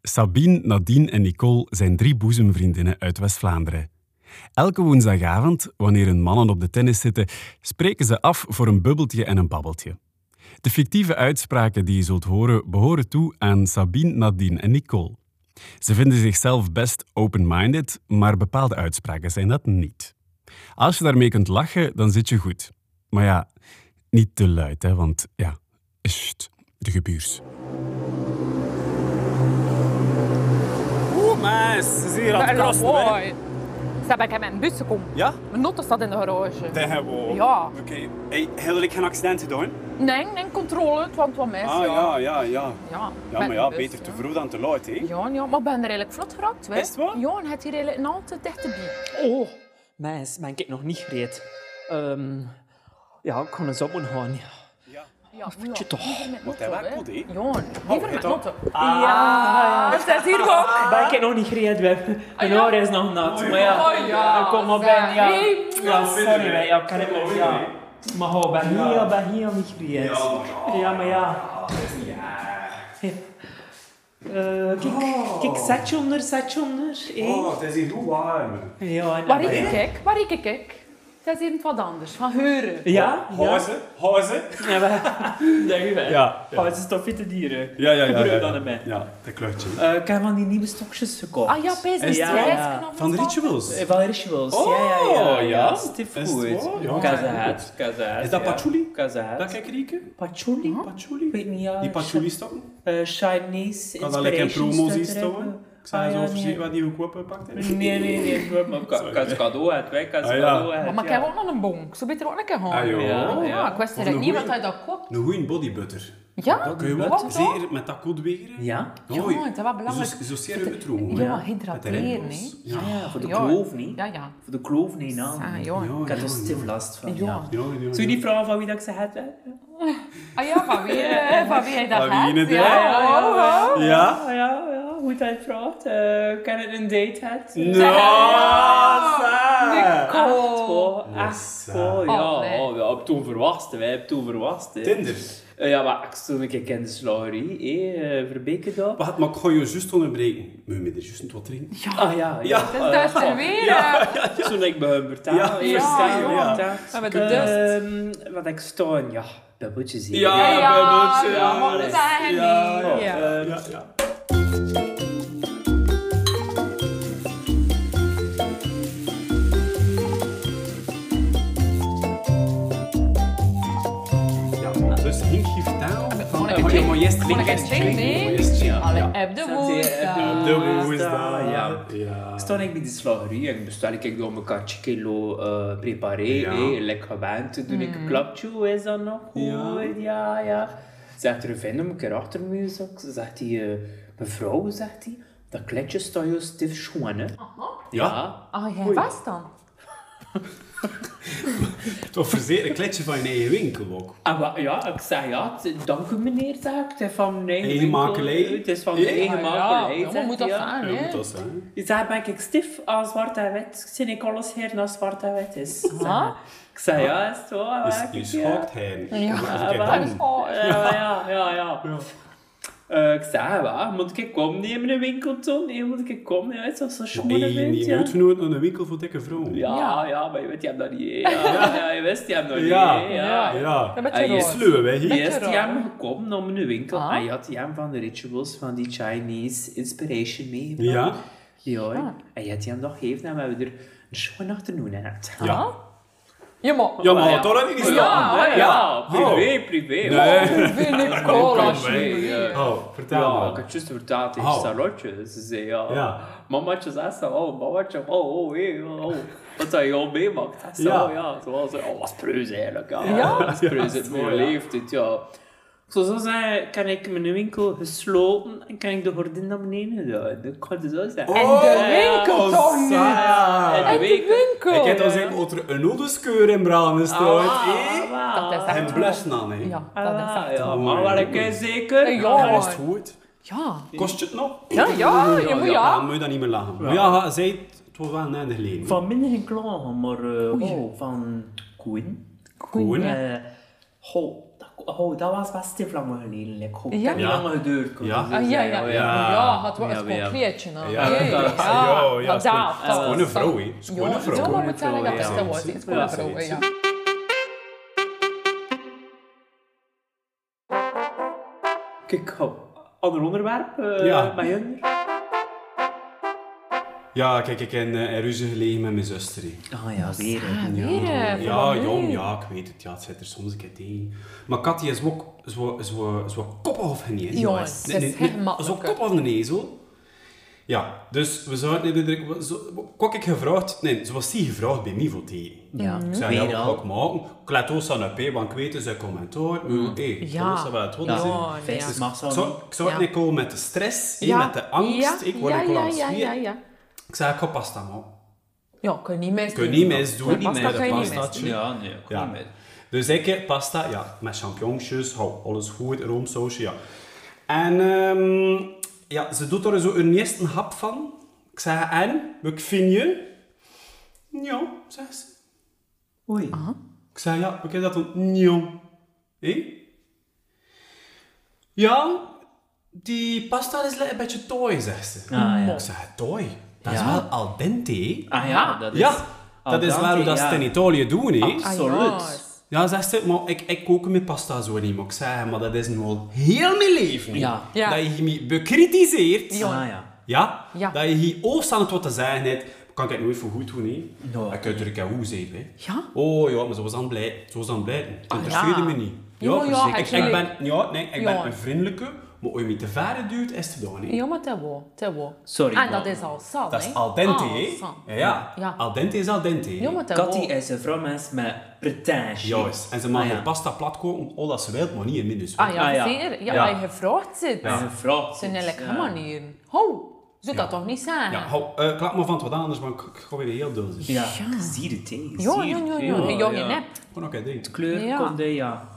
Sabine, Nadine en Nicole zijn 3 boezemvriendinnen uit West-Vlaanderen. Elke woensdagavond, wanneer hun mannen op de tennis zitten, spreken ze af voor een bubbeltje en een babbeltje. De fictieve uitspraken die je zult horen, behoren toe aan Sabine, Nadine en Nicole. Ze vinden zichzelf best open-minded, maar bepaalde uitspraken zijn dat niet. Als je daarmee kunt lachen, dan zit je goed. Maar ja, niet te luid, hè, want ja, de gebuurs. Meis, ze is hier aan het crossen, hè? Zeg, ik heb met een bus gekomen. Ja? Mijn auto staat in de garage. Tegen wel. Ja. Oké. Hey, heb ik geen accident gedaan? Nee, controle, het was wat mis. Ja, met maar ja, de bus, beter te vroeg dan te laat, hè? Ja, maar ik ben er eigenlijk vlot geraakt. Is het waar? Ja, en het hier eigenlijk een altijd dichterbij. Oh, meis, ben ik nog niet gereed. Ja, ik ga eens op moeten gaan. Ja, vind je toch? Moet hij wel goed, hè? Ja, liever met auto. Ja, Het staat hier ook. ben ik nog niet gereed, Wim. Mijn haar is nog nat. Maar ja, kom maar bij. Ja, sorry, wij. Ja, kan ik wel. Ja. Maar ik ben hier niet gereed. Ja, maar ja. Kijk, zet je onder. Oh, het is hier goed warm. Ja, Waar ik kijk. Het is hier wat anders, van heuren. Ja? Hazen. Ja, denk je wel. Ja. Oh, het is toch witte dieren? Ja. Broer dan erbij. Ja, dat kluchtje. Ik heb van die nieuwe stokjes gekocht. Ah ja, pees, Is het waar? Van de rituals? Van Rituals. Oh, ja. Stief Is het goed. waar? Ja. Kazaat. Is dat patchouli? Kazaat. Dat kijk rieken? Patchouli? Patchouli? Weet niet, ja. Die patchouli stoppen? Chinese Kan dat lekker in inspirations promo's dat zien erin. stoppen? Ik zou zo verzekeren wat die goedkoop pakt. Nee. Maar ik kan het cadeau uit, wij. Maar ik heb ook nog een bon. Ik zou beter ook een keer gaan. Ah, joh. Ja, ik wist eigenlijk niet wat hij dat koopt. Een goeie bodybutter. Ja? Dat kun je wel. Wat dan? Zeker met dat koudwegeren. Ja? Ja, het is wel belangrijk. Zo zeer uitroemen. Ja, hydrateren, hè. Ja. Voor de kloof niet. Ja. Voor de kloof niet, nou. Ah, ja. Ik had er stief last van. Ja. Zou je niet vragen van wie dat ik ze had? Ah ja, van wie hij dat Van wie had? het, Ja. Ja? Hoe hij vraagt. Kan het een date had? Echt wel, ja. Ik heb toen verwacht, hè. Tinder. Ja, maar ik stond een keer in de slagerie, Verbeke daar. Wacht, maar ik ga je juist onderbreken. Moet je me er juist wat drinken? Ah ja. Dat is er weer. Toen ik bij hem vertelde. Ja, met de dust. Wat ik staan, ja, bubbeltjes hier. Ja, maar dat zijn niet. Ja. Dus Hink geeft taal. Maar eerst drinken. Allee, heb de woensdag. De woensdag. Ja. Stond ik bij de slagerie en bestel ik door mijn katje kilo preparé, lekker gewend, doe ik een klapje, is dat nog goed? Ja. Zegt er een vriend om een keer achter me, zegt hij, mevrouw, zegt hij, dat kletje staat je stief schoon, hè? Ja. Ah, jij was dan? Toch verzekerd een kletje van je eigen winkel ook. Ja, ik zei dank u meneer, zeg ik. Het is van mijn eigen Eigen winkel. makelij. Het is van mijn eigen makelij. Ja, maar moet dat zijn, Ja, hè? dat zijn. Je zei, ben ik stief aan zwart en wit? Ik zie ik alles hier naar zwart en wit is. Ik zei, ja, is het waar? Dus je schookt hij. Ja. Ik zei, wat? Moet ik komen in een winkel toen? Nee, moet ik komen? Ja, het was zo schoon. Niet uitgenodigd naar een winkel voor dikke vrouwen. Ja, maar je weet, je hebt dat niet. Ja, je wist, je hebt dat niet. Ja. En Je sluwe, hè, hier. Eerst die hem gekomen naar mijn winkel en je had die hem van de rituals van die Chinese inspiration meegebracht. Ja. En je had die hem nog gegeven en we hebben er een schoon afternoon in gehad. Ja. Ja, maar... Ja, maar toch dat niet staan. Privé. Vind ik cola. Vertel Ja, maar. ik had juist verteld tegen Charlotte. Ze zei, mamaatje zei zo, mamaatje, wat dat je al meemaakt. Hij zei, was preus eigenlijk. Was preus het mooie leeftijd, ja. Zo zei, kan ik mijn winkel gesloten en kan ik de gordijn naar beneden doen. Dat kan je zo zeggen. En de winkel toch niet? En de winkel. Ik heb al zeggen, dat er een oudeskeur in branden staat. Dat is echt En blussen aan, hè. Ja, dat is echt... Maar wel een keer zeker. Ja, Dat is het goed. Ja. Kost je het nog? Ja, je moet Dan moet je dat niet meer lachen. Maar ja, zij, het was wel een einde geleden. Van minder geen klagen, maar van Koen. Koen? Dat Oh, dat was best te lang geleden. Ik hoop dat Ja. het niet lang geduurd. Ja, had wel een concreetje. Ja, gewoon een vrouw, hè. Gewoon een vrouw. Ja, maar moet zeggen dat het was. Het is gewoon een vrouw, ja. Kijk, ander onderwerp bij hun. Ja, kijk, ik heb in ruzie gelegen met mijn zuster. Ah ja, weer. Ja, jong, ja, ik weet het. Ja, het zit er soms een keer tegen. Maar Katja is ook zo koppig of niet. Jongens, het is helemaal zo koppig of een ezel. Ja, dus we zouden ik gevraagd, nee, ze was die gevraagd bij mij voor thee. Ja, ik zei, ja, wat ga ik maken? Ik laat ons aan op, want ik weet dus een commentaar. Ja. Ik zou het niet komen met de stress, met de angst. Ik word ik al aan het zweren. Ik zei, ik ga pasta maken. Ja, kun je niet misdoen. Kun je niet misdoen. Pasta kan je niet pastaatje. Ja, nee, ik kan niet mee. Dus ik pasta, ja, met champignonsjes, alles goed, roomsausje, ja. En ja, ze doet er zo een eerste hap van. Ik zei, en, wat vind je? Ja, zei ze. Oei. Ik zei, ja, oké, dat dan? Ja. Hé? Ja, die pasta is een beetje tooi, zegt ze. Ik zei, tooi? Dat is wel al dente. Ah ja, dat is... Ja, dat is wel hoe dat ze het in Italië doen, hè. Absoluut. Ja, zegt ze, maar ik kook mijn pasta zo niet. Maar ik zeg, maar dat is nu al heel mijn leven. Ja. Dat je me bekritiseert. Ja. Dat je hier oogst aan het wat te zeggen hebt. Kan ik het nooit voor goed doen, hè. No. Ik kan er hoe zeggen, hè. Ja? Oh ja, maar zo was aan het blijven. Zo was aan het blijven. Het interesseerde me niet. Ik ben een vriendelijke, maar als je me te ver duwt, is het gedaan, hè. Ja, maar dat wel. Sorry. En dat is al sal, Dat is al dente, hè. Ja. Al dente is al dente, hè. Ja, maar dat Katty wel. is een vrouwmens met pretentie. Juist. En ze mag haar pasta plat koken, al dat ze wil, maar niet in midden. Zeker. Ja, als je gevraagd zit. Dat is een vrouw. Zijn eigenlijk manieren. Ho, zou dat toch niet zijn? Ja, klap maar van het wat anders, maar ik ga weer heel dul zijn. Ja, zie het thee. Ja. Je nep. Gewoon ook het ding. De kleur Ja. komt er, ja.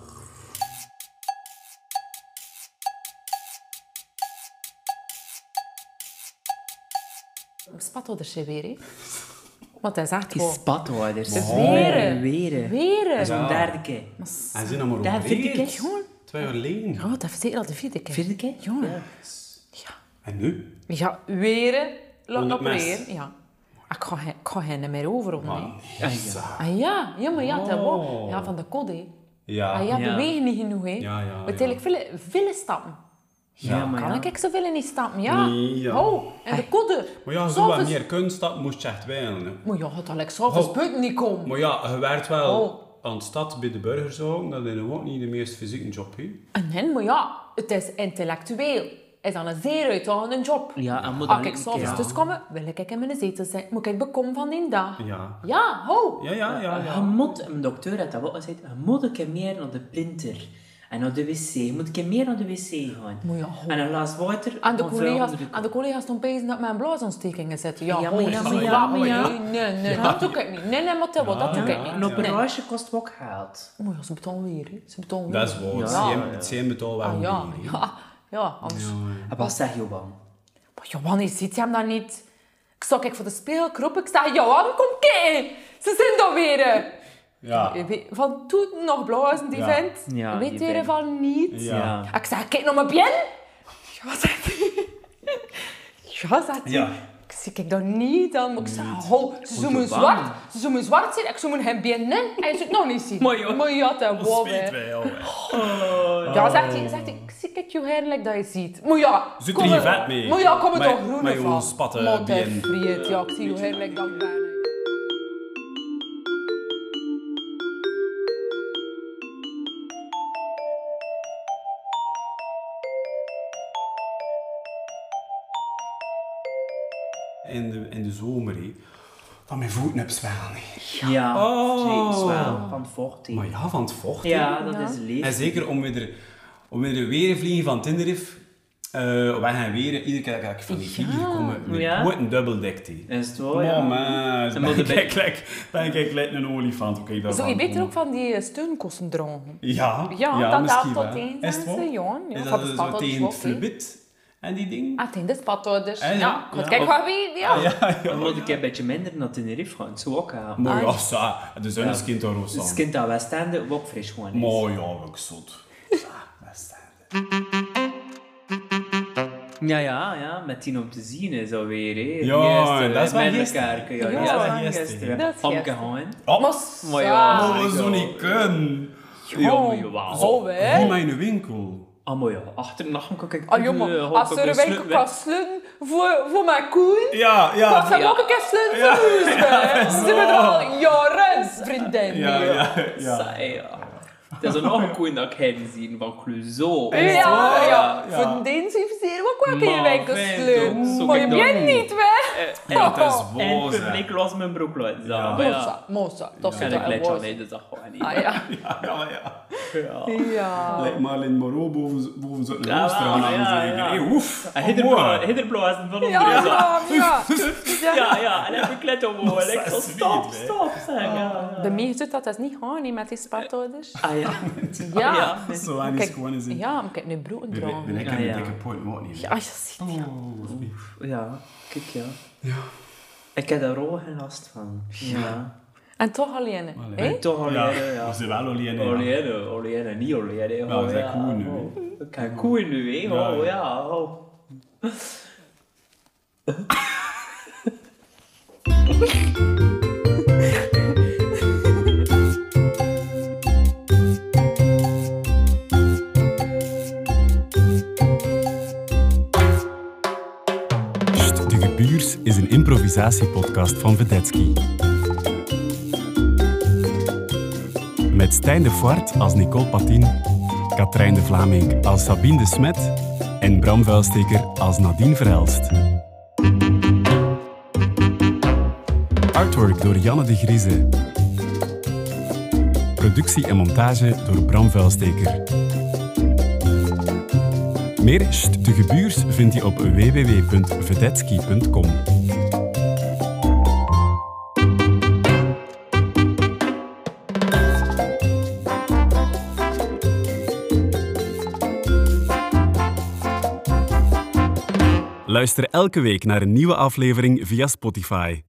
Spathouders weer, hè. Want hij zegt Die gewoon... spathouders. Weren. Dat is een derde keer. En zijn dan maar Daar vind ik overleefd. Gewoon... 2 jaar geleden. Ja, dat is zeker al de vierde keer. Vierde keer? Jongen. En nu? Ja, weren. Laat Onder op mes. weer. Ja. Ik ga geen meer over, of Maar niet? Ja, maar ja, dat wel. Ja, van de code. ja. Ja, bewegen niet genoeg, hè. Ja. Want eigenlijk veel stappen. Ja, maar Kan ik zoveel niet stappen? Ja. Nee, ja. Oh, en de code. Maar ja, zo wat meer kunst, dat moest je echt wijlen. Hè. Maar ja, het Alex s'avonds buiten niet komen. Maar ja, je werkt wel Oh. aan de stad bij de burgerzorg, dat is nu ook niet de meest fysieke job, hè. En nee, maar ja, het is intellectueel. Is dan een zeer uitdagende job. Ja, en moet Als dan ik s'avonds dus kom, wil ik in mijn zetel zijn. Moet ik bekomen van die dag. Ja. Ja, ho. Ja. Je moet, een dokter had dat wel gezegd, je moet een keer meer naar de printer. En naar de wc. Je moet een keer meer naar de wc gaan. Maar ja, En een glas water. Aan de van vrouw collega's, onder de aan de collega's stond bezig dat mijn blaasontsteking zitten. Ja, Ja, ho, maar ja, maar ja. Nee, dat doe ik niet. Nee, maar dat doe ik Een niet. operatie kost ook geld. Maar ja, ze betalen weer, hè. Ze betalen Dat is weer. waar. Het zijn betaal wel Ah, ja, meer, hè. ja, anders. En wat zeg je dan? Maar Johan, je ziet hem dan niet. Ik zag voor de spiegel kropen. Ik zei, Johan, kom kijken. Ze zijn daar weer. Ja. Van toen nog blazen, die vent. Ja, Weet die je vent. ervan niet? Ja. Ik zei, kijk naar mijn bien. Ja, zegt hij. Ja, zegt hij. Ja. Ik zie ik dat niet dan. Maar ik zei, ho, ze moeten zwart. Ze moeten zwart zijn. Ik zou moeten hem bien in. En ze het nog niet zien. Maar ja, dat was Ja, zegt hij, ik zie ik je heerlijk dat je ziet. Maar ja, Zit er hier vet mee? Maar ja, kom er Met- toch groen met van. je spatten Maar bien. dat vriend, ja, ik zie je heerlijk dat ik ben. In de zomer, hè. Dat mijn voeten op zwellen, hè. Ja, Oh. zwaar van het vocht. hè. Maar ja, van het vocht, hè. Ja, dat is En leeg. zeker om weer vliegen van Tenerife. Wij gaan weer, iedere keer dat ik van die vliegen kom, met Ja. goed een dubbeldekt, hè. Is het wel, ja. Man, En moet ben erbij- ik gelijk een olifant. Oké, dat Zou je van- beter ook van die steunkosten dragen? Ja, Ja, dat misschien helpt tot wel. één, Is het zeggen wel? ze, Johan. Ja, Is van dat de zo spathouders tegen het wel, hè. flubit en die dingen? Ah, tegen de spathouders. Ja, Ja, goed, ja. kijk wat wie, ja. Dan moet ik een beetje minder naar Tenerife gaan. Zo ook gaan. Maar ja, sa, de zon is kind daar ook Dus aan. kind dat Westende ook fris gewoon is. Maar ja, ook zot. Ja, met 10 op te zien is alweer, hè. Ja, dat is wel gisteren. Ja, dat is gisteren. Dat is Omgegaan. Maar ja, dat we zo niet kunnen. Zo, hè? Niet mijn winkel. Maar ja, achter de nacht kan ik... Als er een winkel kan sluiten voor mijn koeien... Ja. Dat zijn ook een keer sluiten voor huis, hè. Ze hebben er al jaren vriendin mee. Ja. Het is nog een koeien dat ik heb zien van Clouseau. Ja. Voor de Deens heeft ze ook wel een keer winkel sluiten. Maar je bent niet weg. Dat is boos, en het publiek los mijn broek uit. Moza. Dat is en ik let wel je niet, dat gewoon niet. Ja. Lijkt Marlene Moreau boven zo'n roostraan aan zeker. Hey, oef. Hinderblazen van Ja. En dan heb ik let op hoor. Ik zal stop zeggen. De meeste doet dat niet gaan met die spartouders. Ja. Zo aan is gewoon eens in. Ja, maar ik heb nu brood dragen. Ben ik een dikke poot ook niet. Ja, je ziet het. Ja, kijk ja. Ik heb daar ook geen last van. Ja. En toch alleen, hè? En toch alleen, Ja, ze wel alleen. Alleen, niet alleen. Ja, we zijn koeien nu. Ik heb koeien nu, hè. Ja. De Gebuurs is een improvisatiepodcast van Vedetsky. Met Stijn de Voort als Nicole Patin, Katrijn de Vlaming als Sabine de Smet en Bram Vuilsteker als Nadine Verhelst. Artwork door Janne de Grieze. Productie en montage door Bram Vuilsteker. Meer De Gebuurs vind je op www.vedetsky.com. Luister elke week naar een nieuwe aflevering via Spotify.